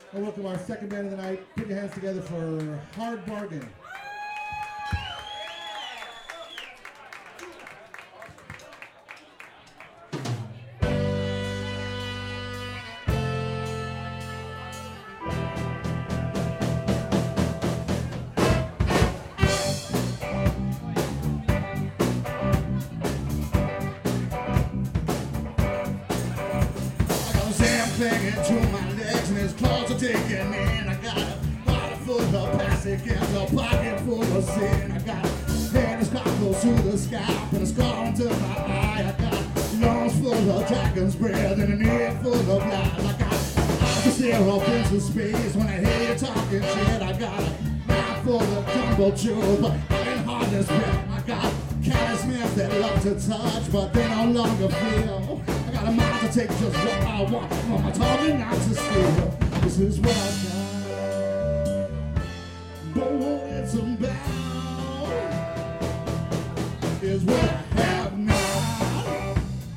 And welcome our second band of the night. Put your hands together for Hard Bargain. Clinging to my legs and his claws are digging in. I got a bottle full of plastic and a pocket full of sin. I got a hand that's close to the scalp and a scar under my eye. I got lungs full of dragon's breath and an ear full of lies. I got eyes to stare off into space when I hear you talking shit. I got a mouth full of jumbo juice, but I can hardly spit. I got callous men that love to touch, but they no longer feel. I got a mind to take just what I want. I'm talking not to steal. This is what I got. But what it's about is what I have now.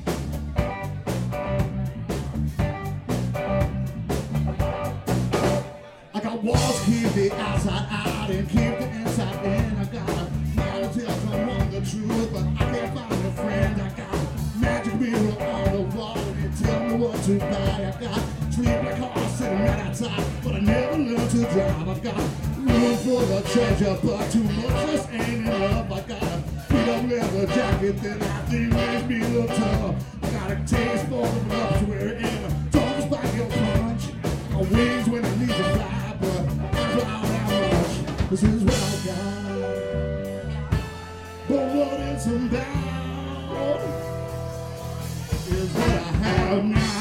I got walls keep the outside out and keep the inside in. I got a mind to tell someone the truth, but I can't find a friend. I got a magic mirror on the wall and it tell me what to buy. I got sleeping cars sitting right outside, but I never learned to drive. I got room for the treasure, but too much just ain't enough. I got a beat up leather jacket that I think makes me look tough. I got a taste for the blood to wear it in. Talks by your punch. I got wings when I need to fly, but I fly that much. This is what I got. But what it's about is what I have now.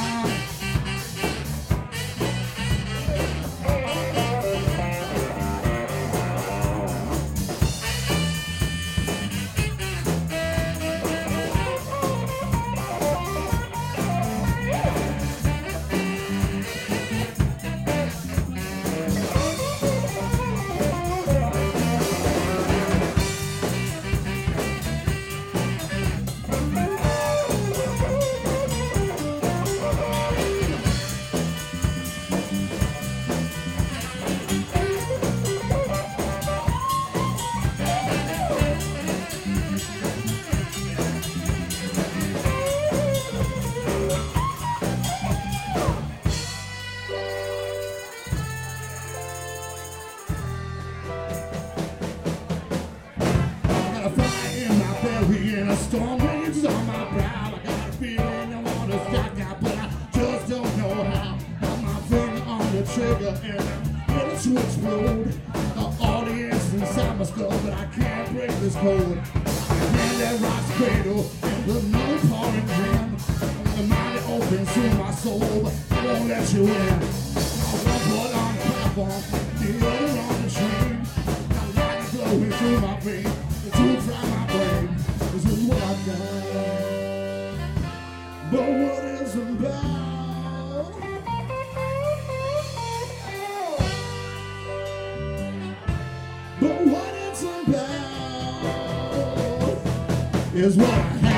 And a storm rages on my brow. I got a feeling I want to strike out, but I just don't know how. Got my finger on the trigger and I'm ready to explode. The audience inside my skull, but I can't break this code. I hand that rock's cradle and the another pouring gin. The mind that opens to my soul, but I won't let you in. I want blood on the platform, the other on the train. Got light flowing through my veins, the truth from my brain. This is what I got. But what it's about But what it's about is what I have.